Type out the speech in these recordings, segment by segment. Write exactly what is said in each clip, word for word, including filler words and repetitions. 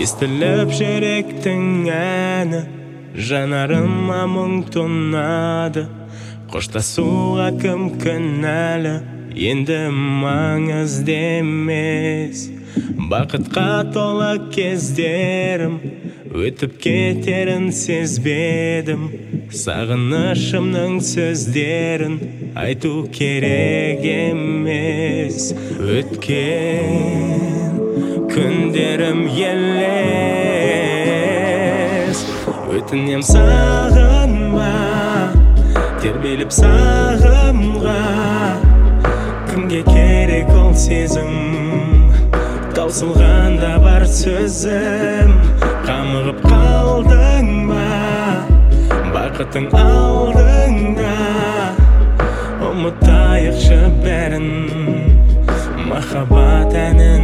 Естіліп жүректің әні, жанарыма мұң тұнады. Қоштасуға кім кінәлі, енді маңызды емес. Бақытқа толы кездерім өтіп кетерін сезбедім. Сағынышымның сөздерін айту керек емес. Өткен күндерім елес. Өтінем сағынба, тербеліп сағымға. Кімге керек ол сезім, таусылғанда бар сөзім. Қамығып қалдың ба, бақытың алдыңда. Ұмытайықшы бәрін, махаббат әнін.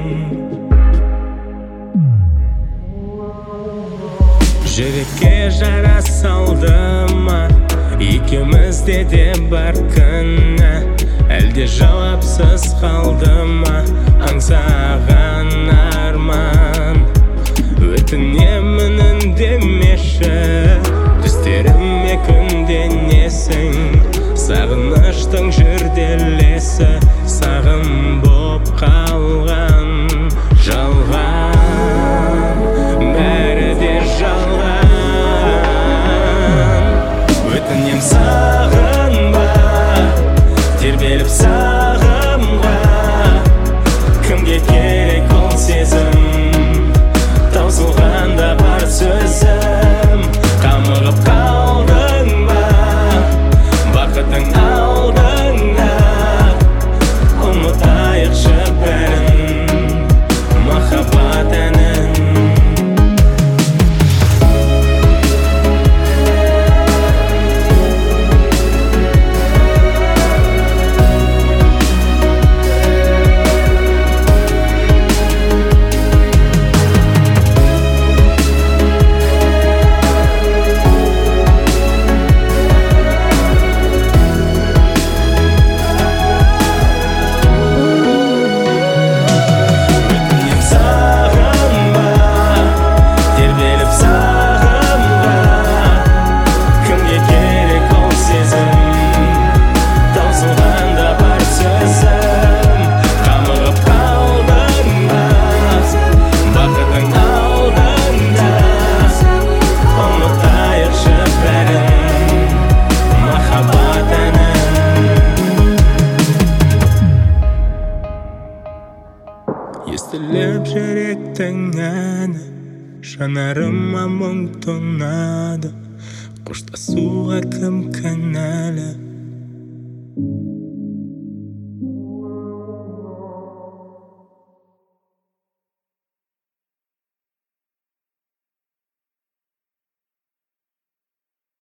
Жүрекке жара салды ма, екеумізде де бар күні. Әлде жауапсыз қалды ма, аңсаған арман. Өтінемін үндемеші, түстеріме күнденесің. Сағыныштың жүрделесі, сағым боп қалған. Жалған, бәрі де жалған. Өтінем сағынба, тербеліп сағымға. Кімге керек ол сезім, таусылғанда бар сөзім. Қамығып қалдың ба, бақытың алдыңда. Ұмытайықшы бәрін, махаббат әнін. Естіліп жүректің әні, жанарыма мұң тұнады. Қоштасуға кім кінәлі.